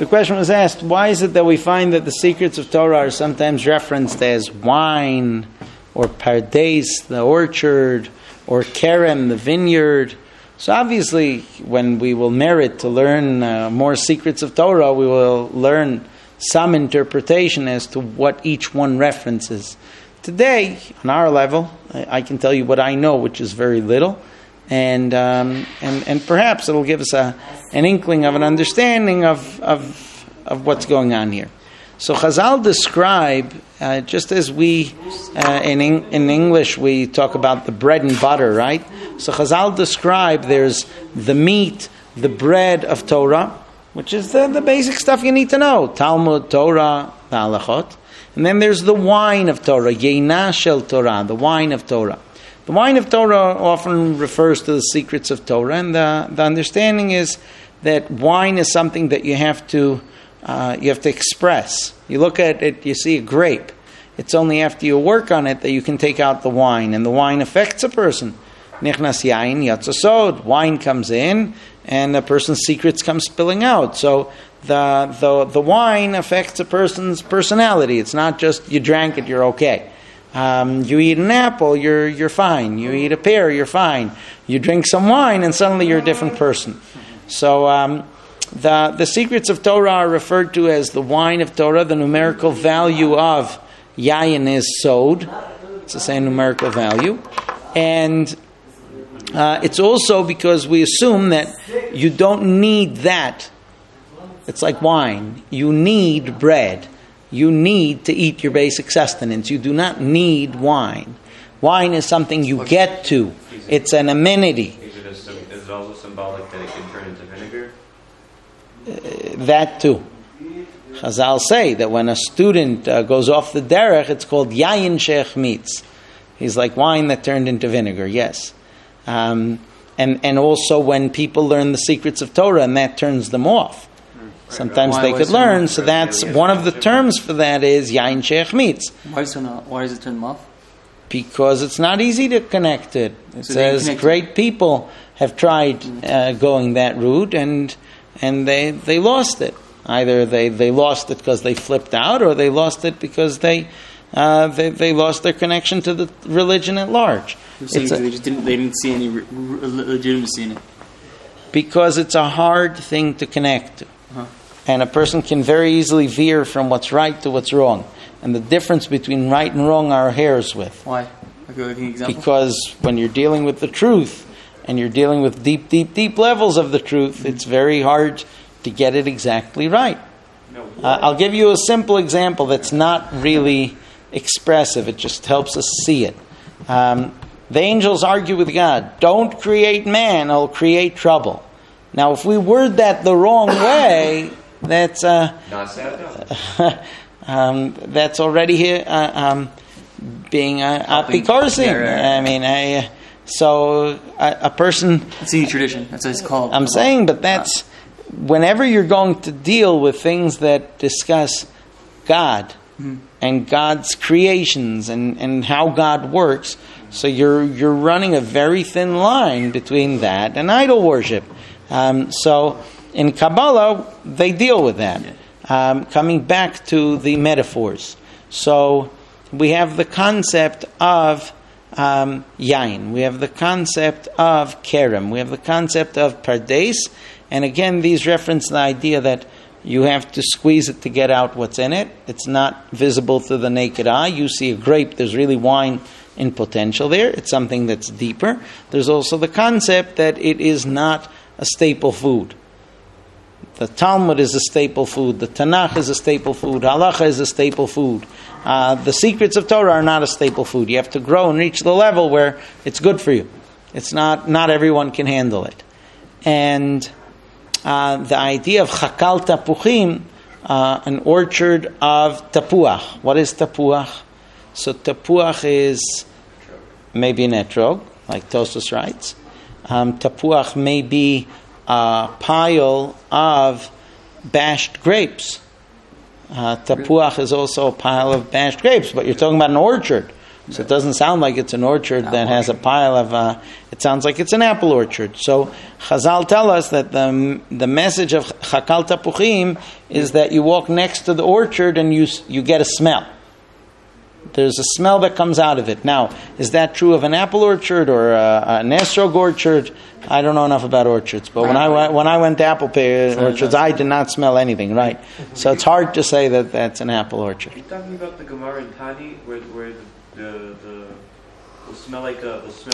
The question was asked, why is it that we find that the secrets of Torah are sometimes referenced as wine, or pardes, the orchard, or kerem, the vineyard? So obviously, when we will merit to learn more secrets of Torah, we will learn some interpretation as to what each one references. Today, on our level, I can tell you what I know, which is very little, and perhaps it'll give us an inkling of an understanding of what's going on here. So Chazal describe, just as we in English we talk about the bread and butter, right? So Chazal describe there's the meat, the bread of Torah, which is the basic stuff you need to know, Talmud, Torah, the halachot. And then there's the wine of Torah, Yeina shel Torah, the wine of Torah. The wine of Torah often refers to the secrets of Torah, and the understanding is that wine is something that you have to express. You look at it, you see a grape. It's only after you work on it that you can take out the wine, and the wine affects a person. Nichnas yain yatsa sod. Wine comes in, and a person's secrets come spilling out. So the wine affects a person's personality. It's not just you drank it, you're okay. You eat an apple, you're fine. You eat a pear, you're fine. You drink some wine, and suddenly you're a different person. So the secrets of Torah are referred to as the wine of Torah. The numerical value of yayin is sod. It's the same numerical value. And it's also because we assume that you don't need that. It's like wine. You need bread. You need to eat your basic sustenance. You do not need wine. Wine is something you get to. It's an amenity. Is it also symbolic that it can turn into vinegar? That too. Chazal say that when a student goes off the derech, it's called yayin she'achmitz. He's like wine that turned into vinegar, yes. And also when people learn the secrets of Torah and that turns them off. Sometimes they could learn, so that's one of the terms for that is yayin she'achmitz. Why does it turn them off? Because it's not easy to connect it. It says great people have tried going that route and they lost it. Either they lost it because they flipped out, or they lost it because they lost their connection to the religion at large. They didn't see any legitimacy in it. Because it's a hard thing to connect to. Uh-huh. And a person can very easily veer from what's right to what's wrong. And the difference between right and wrong are hairs width. Why? Like an example? Because when you're dealing with the truth, and you're dealing with deep, deep, deep levels of the truth, it's very hard to get it exactly right. I'll give you a simple example that's not really expressive. It just helps us see it. The angels argue with God. Don't create man, he'll create trouble. Now, if we word that the wrong way, that's that's already here being apikorsing. I mean, so a person. It's a tradition. That's what it's called. I'm saying, but that's whenever you're going to deal with things that discuss God and God's creations and how God works. So you're running a very thin line between that and idol worship. So in Kabbalah, they deal with that. Coming back to the metaphors. So we have the concept of yain. We have the concept of kerem. We have the concept of pardes. And again, these reference the idea that you have to squeeze it to get out what's in it. It's not visible to the naked eye. You see a grape, there's really wine in potential there. It's something that's deeper. There's also the concept that it is not a staple food. The Talmud is a staple food. The Tanakh is a staple food. Halacha is a staple food. The secrets of Torah are not a staple food. You have to grow and reach the level where it's good for you. It's not everyone can handle it. And the idea of chakal tapuchim, an orchard of tapuach. What is tapuach? So tapuach is maybe an etrog, like Tosfos writes. Tapuach may be a pile of bashed grapes. Tapuach is also a pile of bashed grapes, but you're talking about an orchard. So it doesn't sound like it's an orchard that has a pile of. It sounds like it's an apple orchard. So Chazal tell us that the message of Chakal Tapuchim is that you walk next to the orchard and you get a smell. There's a smell that comes out of it. Now, is that true of an apple orchard or an esrog orchard? I don't know enough about orchards, but when I went to apple orchards, I did not smell anything. Right, so it's hard to say that that's an apple orchard. Are you talking about the Gemara in Tani where the will smell like a